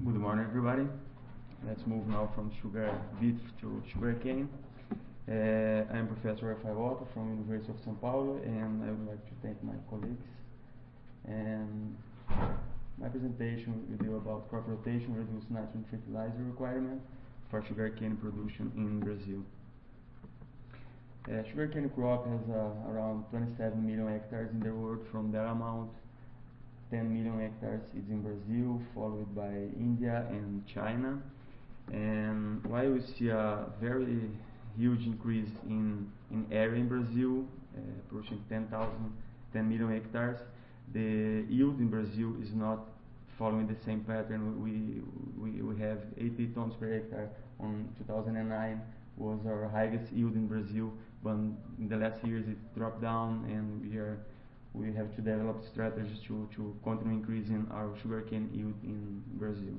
Good morning, everybody. Let's move now from sugar beet to sugarcane. I'm Professor Rafael Otto from University of São Paulo, and I would like to thank my colleagues. And my presentation will be about crop rotation, reduced nitrogen fertilizer requirement for sugarcane production in Brazil. Sugarcane crop has around 27 million hectares in the world. From that amount, 10 million hectares is in Brazil, followed by India and China. And while we see a very huge increase in area in Brazil, approaching 10 million hectares, the yield in Brazil is not following the same pattern. We have 80 tons per hectare on 2009 was our highest yield in Brazil, but in the last years it dropped down, and we have to develop strategies to continue increasing our sugarcane yield in Brazil.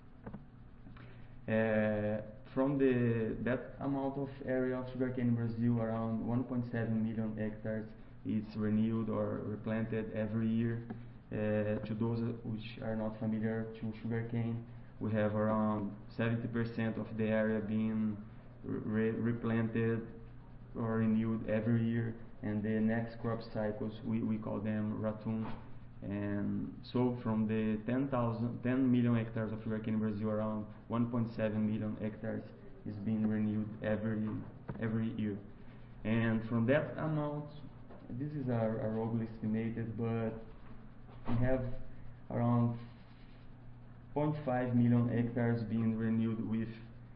From that amount of area of sugarcane in Brazil, around 1.7 million hectares is renewed or replanted every year. To those which are not familiar to sugarcane, we have around 70% of the area being replanted or renewed every year, and the next crop cycles we call them ratoon. And so from the 10 million hectares of sugarcane in Brazil, around 1.7 million hectares is being renewed every year. And from that amount, this is a roughly estimated, but we have around 0.5 million hectares being renewed with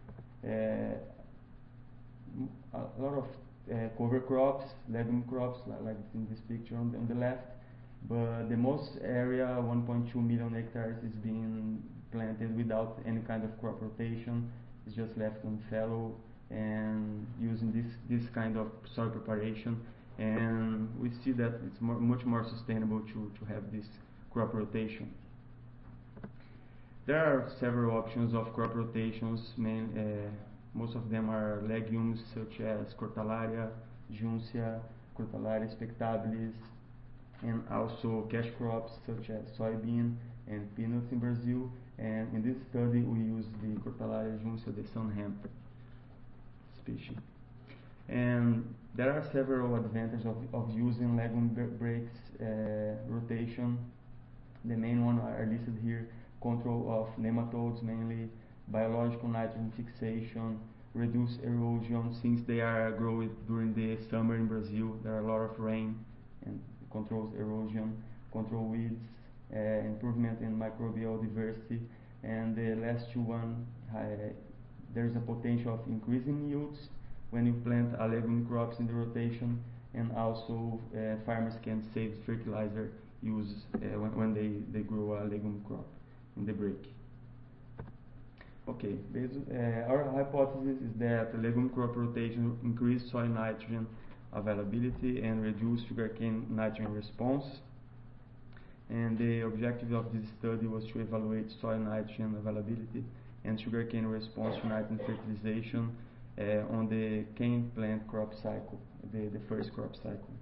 a lot of cover crops, legume crops, like in this picture on the left. But the most area, 1.2 million hectares, is being planted without any kind of crop rotation. It's just left on fallow and using this kind of soil preparation. And we see that it's much more sustainable to have this crop rotation. There are several options of crop rotations. Most of them are legumes such as Crotalaria, Juncia, Crotalaria spectabilis, and also cash crops such as soybean and peanuts in Brazil. And in this study we use the Crotalaria Juncia, the sun hemp species. And there are several advantages of using legume breaks rotation. The main one are listed here: control of nematodes, mainly biological nitrogen fixation, reduce erosion since they are growing during the summer in Brazil. There are a lot of rain and controls erosion, control weeds, improvement in microbial diversity, and the last one, there's a potential of increasing yields when you plant a legume crops in the rotation, and also farmers can save fertilizer use when they grow a legume crop in the break. Okay, our hypothesis is that legume crop rotation increase soil nitrogen availability and reduce sugarcane nitrogen response. And the objective of this study was to evaluate soil nitrogen availability and sugarcane response to nitrogen fertilization on the cane plant crop cycle, the first crop cycle.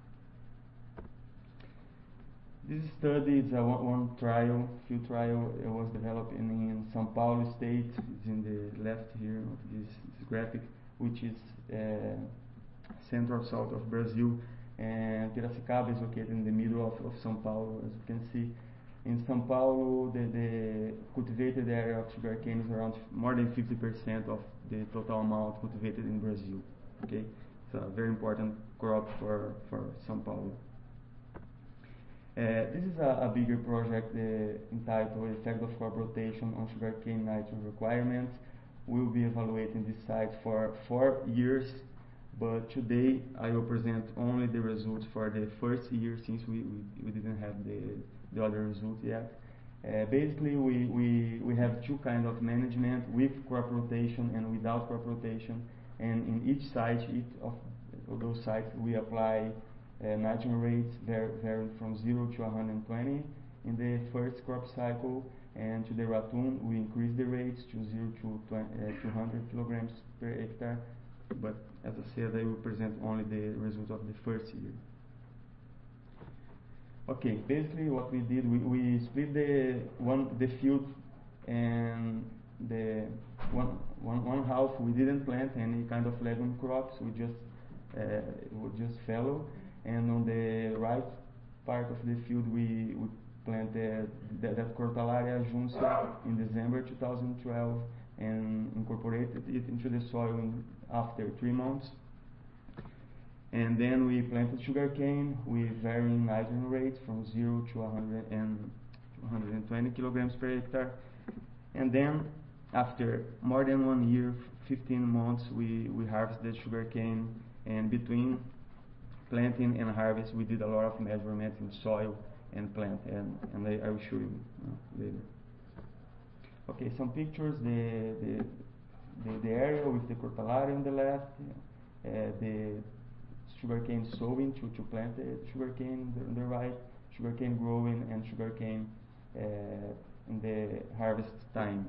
This study is a field trial. It was developed in São Paulo state. It's in the left here of this graphic, which is central south of Brazil, and Piracicaba is located in the middle of São Paulo, as you can see. In São Paulo, the cultivated area of sugarcane is around more than 50% of the total amount cultivated in Brazil. Okay, it's a very important crop for São Paulo. This is a bigger project entitled Effect of Crop Rotation on Sugarcane Nitrogen Requirements. We'll be evaluating this site for 4 years, but today I will present only the results for the first year, since we didn't have the other results yet. Basically, we have two kinds of management, with crop rotation and without crop rotation, and in each of those sites we apply nitrogen rates vary from 0 to 120 in the first crop cycle, and to the ratoon we increase the rates to 0 to 200 kilograms per hectare. But as I said, I will present only the result of the first year. Okay, basically what we did, we split the field and the one half we didn't plant any kind of legume crops. We just fallow, and on the right part of the field we planted that Crotalaria juncea in December 2012 and incorporated it into the soil after 3 months. And then we planted sugarcane with varying nitrogen rates from 0 to 120 kilograms per hectare. And then after more than 1 year, 15 months, we harvested sugarcane, and between planting and harvest we did a lot of measurements in soil and plant, and I will show you later. Okay, some pictures, the area with the Crotalaria on the left, the sugarcane sowing to plant the sugarcane on the right, sugarcane growing and sugarcane in the harvest time.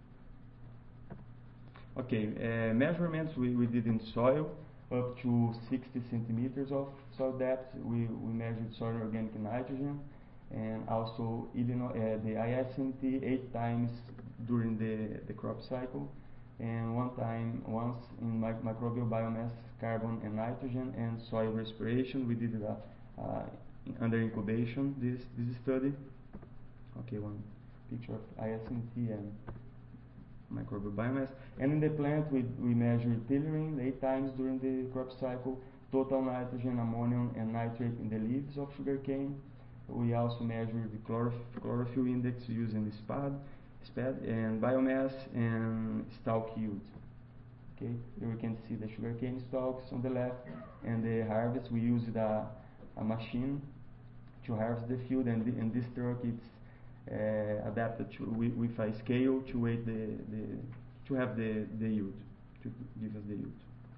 Okay, measurements we did in soil up to 60 centimeters of soil depth. We measured soil organic nitrogen and also the ISNT 8 times during the crop cycle, and once in microbial biomass, carbon and nitrogen, and soil respiration. We did it under incubation, this study. Okay, one picture of ISNT and microbial biomass. And in the plant we measured tillering 8 times during the crop cycle, total nitrogen, ammonium and nitrate in the leaves of sugarcane. We also measured the chlorophyll index using the SPAD and biomass and stalk yield. Okay, here we can see the sugarcane stalks on the left, and the harvest we used a machine to harvest the field, and this truck it's adapted with a scale to weigh to have the yield, to give us the yield.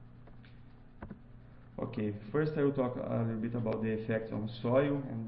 Okay, first I will talk a little bit about the effects on soil. And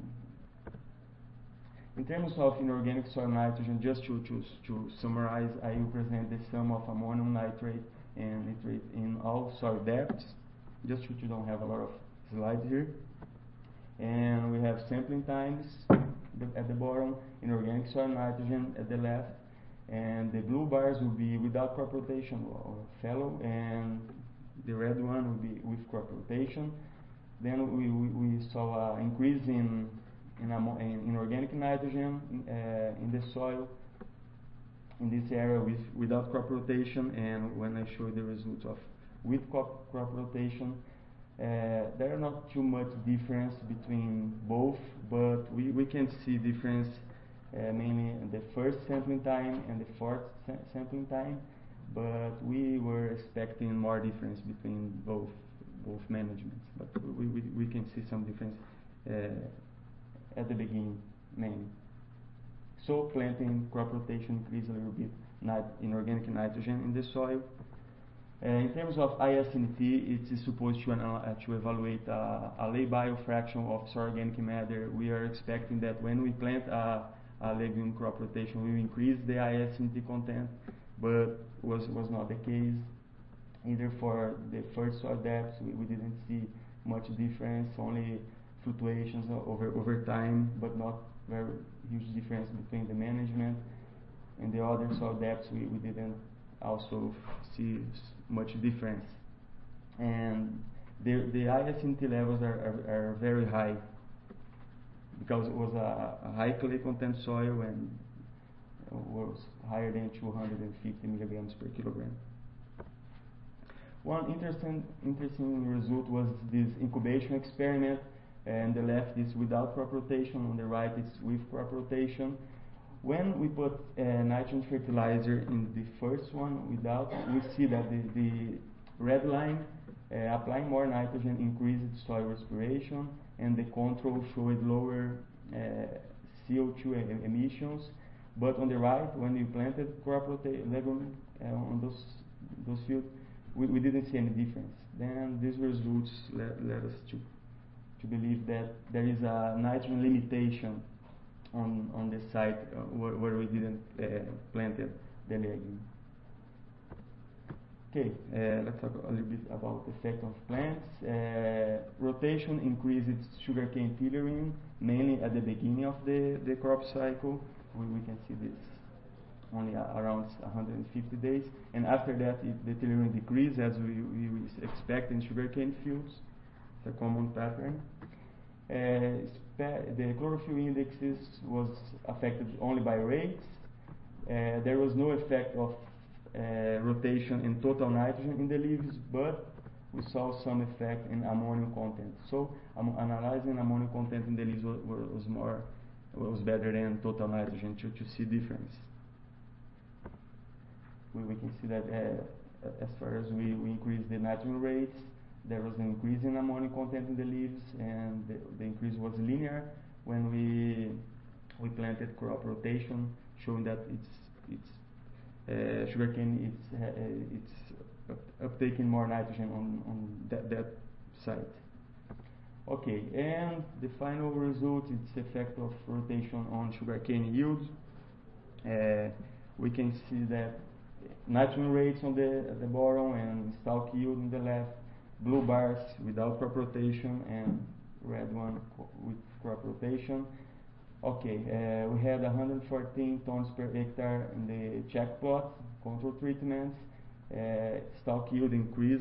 in terms of inorganic soil nitrogen, just to summarize, I will present the sum of ammonium nitrate and nitrate in all soil depths, just to don't have a lot of slides here. And we have sampling times at the bottom, inorganic soil nitrogen at the left, and the blue bars will be without crop rotation or fallow, and the red one will be with crop rotation. Then we saw an increase in organic nitrogen in the soil in this area without crop rotation, and when I show the results of with crop rotation, there are not too much difference between both, but we can see difference mainly in the first sampling time and the fourth sampling time, but we were expecting more difference between both managements, but we can see some difference at the beginning mainly. So planting, crop rotation increase a little bit inorganic nitrogen in the soil. In terms of ISNT, it is supposed to evaluate a labile fraction of soil organic matter. We are expecting that when we plant a legume crop rotation, we will increase the ISNT content, but was not the case. Either for the first soil depths, we didn't see much difference, only fluctuations over time, but not very huge difference between the management. And the other soil depths, we didn't also see much difference. And the ISNT levels are very high, because it was a high clay content soil and was higher than 250 milligrams per kilogram. One interesting result was this incubation experiment, and the left is without crop rotation, on the right is with crop rotation. When we put nitrogen fertilizer in the first one without, we see that the red line applying more nitrogen increased soil respiration, and the control showed lower CO2 emissions. But on the right, when we planted crop legume on those fields, we didn't see any difference. Then these results led us to believe that there is a nitrogen limitation on the site where we didn't plant the legume. Okay, let's talk a little bit about the effect of plants. Rotation increases sugarcane tillering, mainly at the beginning of the crop cycle. We can see this only around 150 days, and after that the tellurium decrease as we expect in sugarcane fields. It's a common pattern. The chlorophyll indexes was affected only by rates. There was no effect of rotation in total nitrogen in the leaves, but we saw some effect in ammonium content. So analyzing ammonium content in the leaves was better than total nitrogen to see difference. We can see that as far as we increase the nitrogen rates, there was an increase in ammonium content in the leaves, and the increase was linear when we planted crop rotation, showing that sugarcane it's uptaking more nitrogen on that site. Okay, and the final result is the effect of rotation on sugarcane yield. We can see that nitrogen rates on the bottom and stalk yield on the left, blue bars without crop rotation and red one with crop rotation. Okay, we had 114 tons per hectare in the check plot, control treatments. Stalk yield increased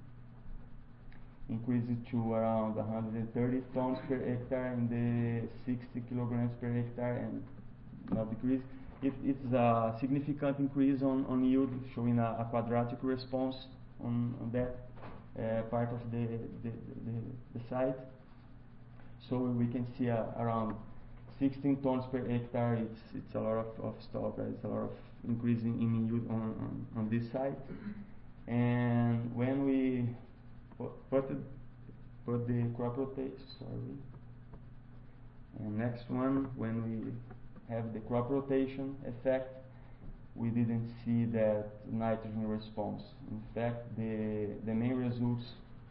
to around 130 tons per hectare in the 60 kilograms per hectare, and not decrease. It's a significant increase on yield, showing a quadratic response on that part of the site. So we can see around 16 tons per hectare. It's a lot of stalk. It's a lot of increase in yield on this site. And when we put the crop rotation, and next one, when we have the crop rotation effect, we didn't see that nitrogen response. In fact, the main results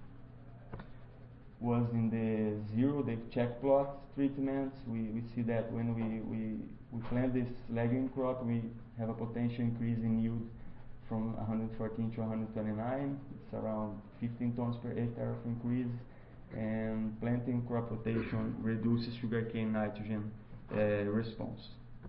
was in the check plot treatments. We see that when we plant this legume crop, we have a potential increase in yield from 114 to 129. It's around 15 tons per hectare of increase, and planting crop rotation reduces sugarcane nitrogen response.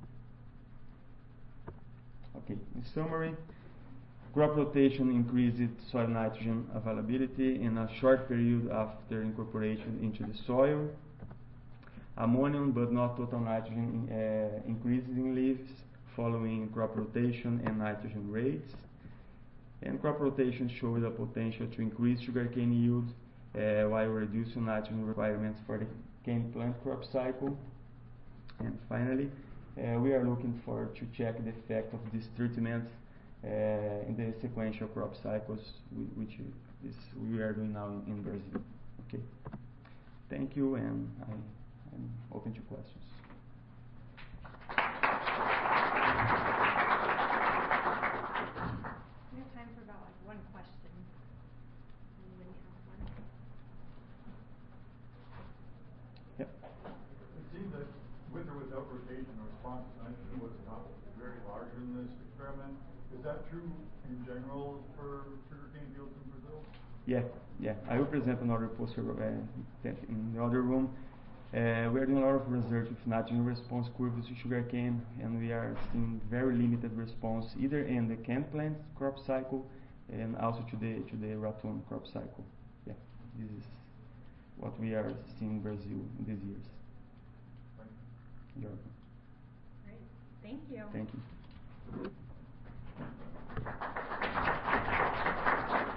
Okay, in summary, crop rotation increased soil nitrogen availability in a short period after incorporation into the soil. Ammonium, but not total nitrogen, increases in leaves following crop rotation and nitrogen rates. And crop rotation showed the potential to increase sugarcane yield while reducing nitrogen requirements for the cane plant crop cycle. And finally, we are looking to check the effect of these treatments in the sequential crop cycles, which we are doing now in Brazil. Okay, thank you, and I'm open to questions. We have time for about one question. Anybody have one? Yep. It seems that with or without rotation, the response to nitrogen was not very large in this experiment. Is that true in general for sugarcane fields in Brazil? Yeah. I will present another poster in the other room. We are doing a lot of research with nitrogen response curves to sugarcane, and we are seeing very limited response either in the cane plant crop cycle and also to the ratoon crop cycle. Yeah, this is what we are seeing in Brazil in these years. Great. Thank you. Thank you.